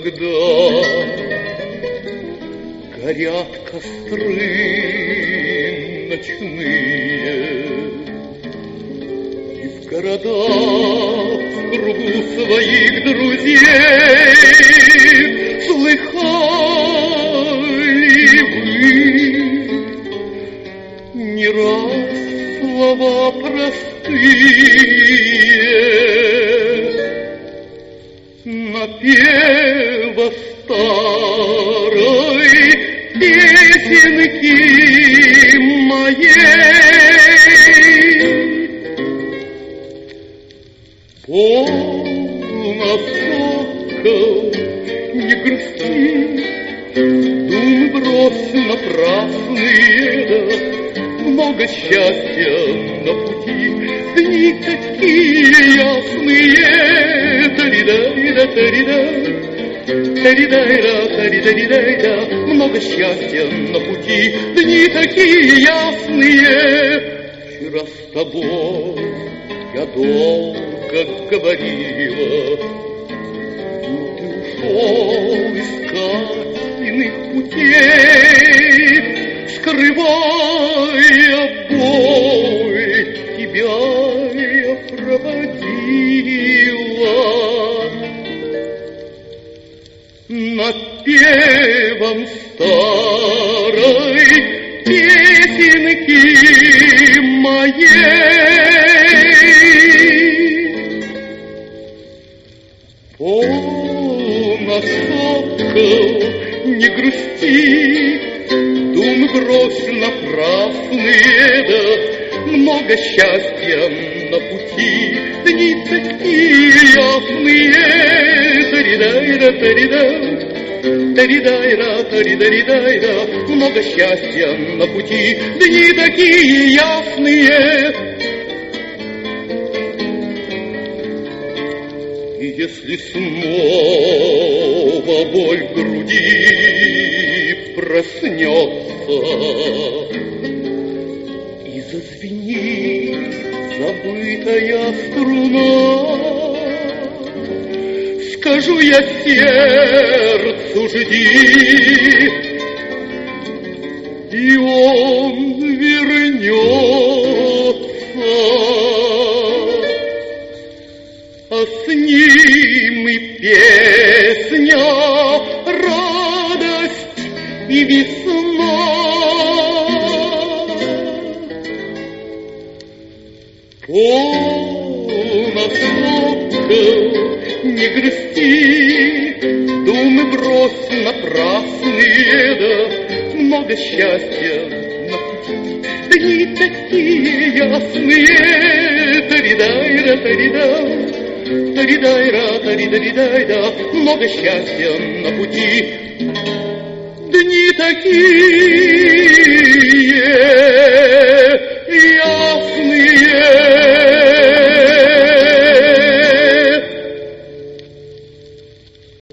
когда горят костры ночные, и в городах в кругу своих друзей слыхали вы не раз слова простые, напева старой песенки моей. Полно, сокол, не грусти, думы брось напрасные, много счастья на пути, дни такие ясные. Тарида-тарида-тарида-тарида-тарида-тарида, много счастья на пути, дни такие ясные. Вчера с тобой я долго говорила, но ты ушел искать иных путей, скрывая боль, тебя я проводила. Напевом старой песенки моей. Полно, сокол, не грусти, думы брось напрасные, да много счастья на пути, дни такие ясные. Тарида-тарида-тарида-тарида, много счастья на пути, дни такие ясные. И если снова боль в груди проснется и зазвенит забытая струна, скажу я сердцу жди, и он вернется, а с ним и песня, радость и весна. Полно, сокол, не грусти, думы брось напрасные, да много счастья на пути, дни такие ясные. Тарида-тарида-тарида, много счастья на пути, дни такие